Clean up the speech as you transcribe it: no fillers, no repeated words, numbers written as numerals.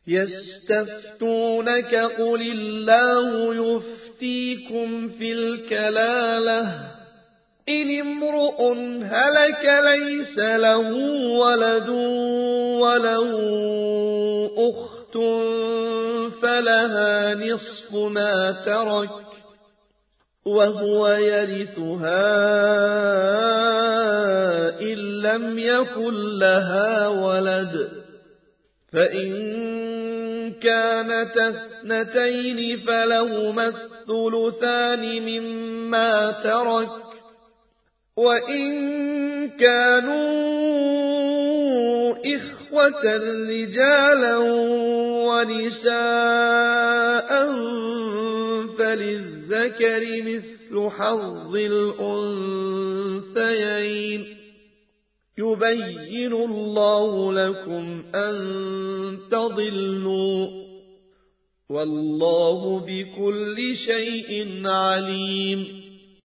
يستفتونك قل الله يفتيكم في الكلالة إن امرؤ هلك ليس له ولد وله أخت فلها نصف ما ترك وهو يرثها إن لم يكن لها ولد فإن كانتا اثنتين فلهما الثلثان مما ترك وإن كانوا إخوة رجالا ونساء فللذكر مثل حظ الأنثيين يبين الله لكم أن تضلوا والله بكل شيء عليم